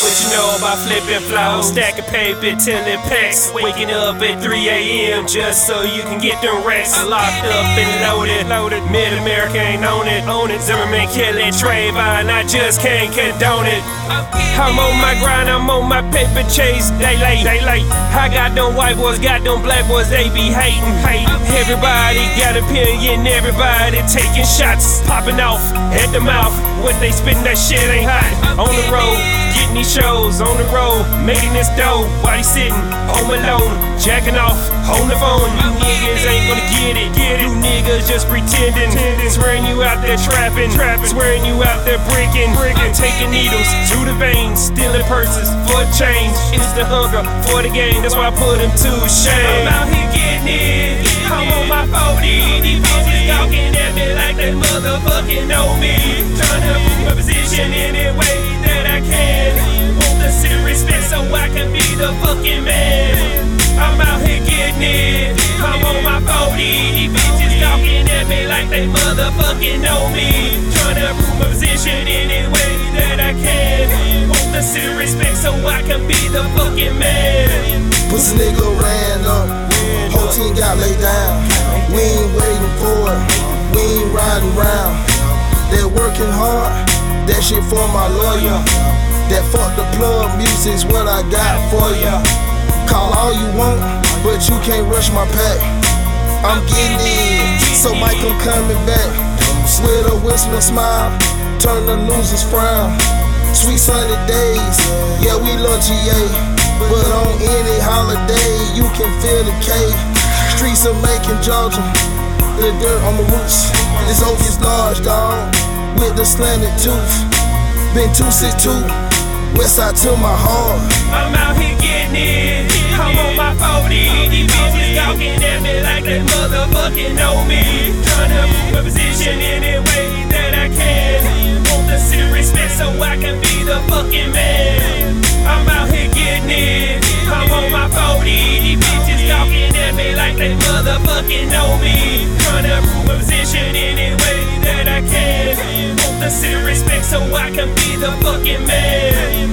What you know about flipping flows? Stacking paper till it packs. Waking up at 3 a.m. just so you can get them racks. Locked up and loaded. Mid-America ain't on it. Zimmerman killing Trayvon, I just can't condone it. I'm on my grind, I'm on my paper chase. Daylight. I got them white boys, got them black boys, they be hating. Everybody got opinion, everybody taking shots, popping off at the mouth. When they spitting that shit ain't hot. On the road, getting these shows, on the road, making this dough. While they sitting home alone, jacking off on the phone. You niggas ain't gonna get it. You niggas just pretending. Swearing you out there trapping. Swearing you out there bricking. I'm taking needles to the veins, stealing purses for change. It's the hunger for the game, that's why I put him to shame. I'm out here getting it. I'm on my 40. These bitches talking at me like they motherfucking know me. Tryna prove my position any way that I can. Want the city respect so I can be the fucking man. I'm out here getting it. I'm on my 40. These bitches talking at me like they motherfucking know me. Tryna prove my position any way that I can. Want the city respect so I can be the fucking man. Pussy nigga ran up, whole team got laid down. We ain't waiting for it, we ain't riding round. They're working hard, that shit for my lawyer. That fuck the plug music's what I got for ya. Call all you want, but you can't rush my pack. I'm getting in, so Mike I'm coming back. With a whistle and smile, turn the losers frown. Sweet sunny days, yeah we love GA. But on any holiday, you can feel the K. Streets of Macon, Georgia, the dirt on the roots. This oak is large, dog, with the slanted tooth. Been 262, west side to my heart. I'm out here getting it. I'm on my 40. These bitches talking at me like they motherfucking know me. Tryna prove my position any way that I can. Want the city respect so I can be the fucking man. I'm out here getting it. I'm on my 40. These bitches talking at me like they motherfucking know me. Tryna prove my position any way that I can. Want the city respect so I can be the fucking man.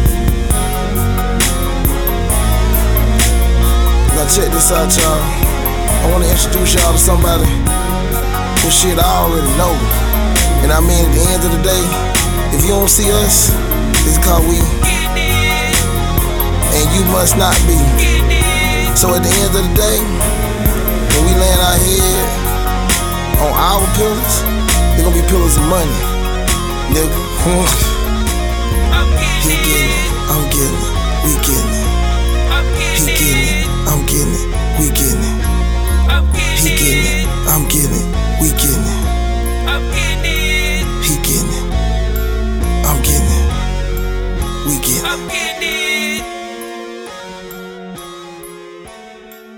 Now check this out, y'all. I wanna introduce y'all to somebody who shit I already know. And I mean, at the end of the day, if you don't see us, it's cause we, and you must not be. So at the end of the day, when we land our head on our pillars, they're gonna be pillars of money, nigga. He getting it, I'm getting it, we getting it. He getting it, I'm getting it, we getting it. He getting it, I'm getting it, we getting it. He getting it, I'm getting it, we getting it.